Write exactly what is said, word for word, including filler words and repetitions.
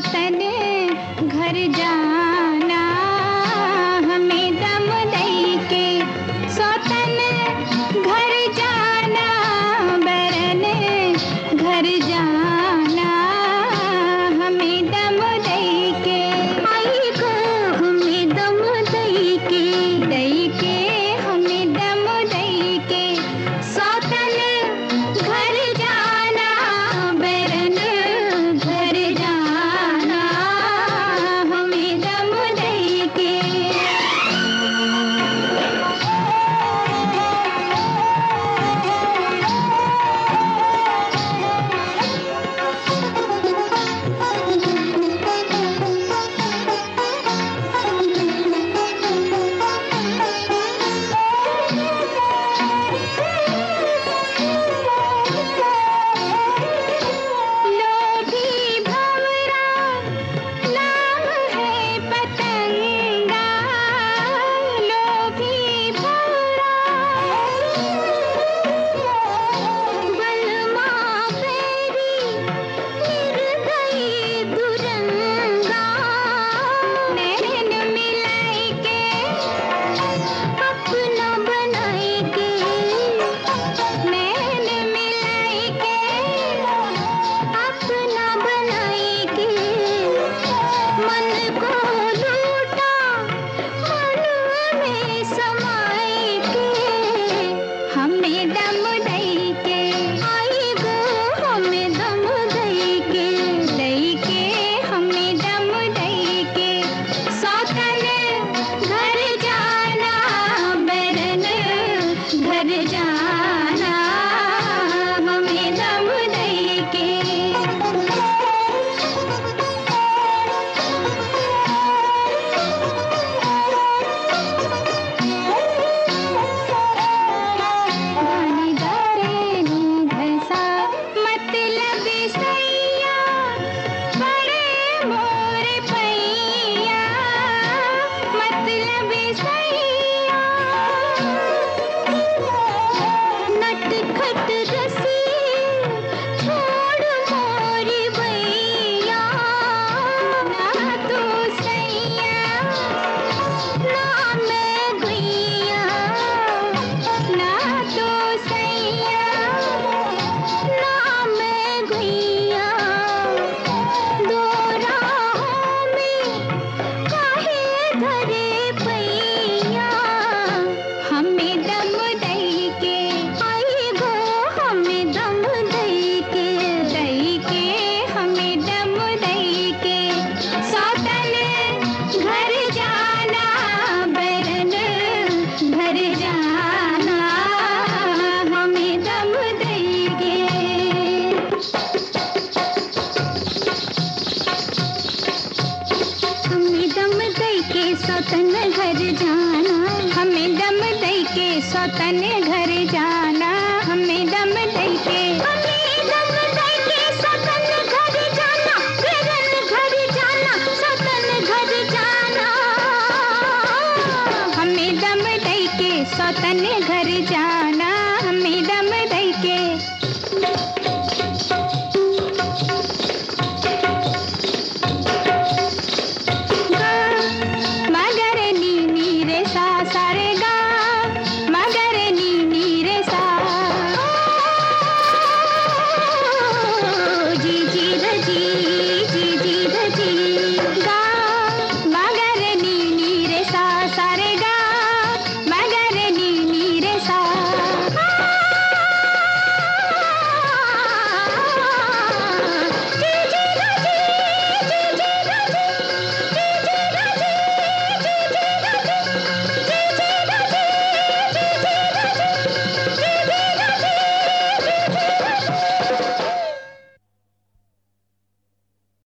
सौतन घर जाना, हमें दम दई के सौतन घर जाना, बरन घर जाना, हमें दम दई के। आई को हमें दम दई के, दई के हमें दम दई के, सौतन घर जाना, बरन घर जाना, हमें दम दई के। सौतन घर जाना, हमें दम दई के सौतन घर जाना, हमें दम दई के।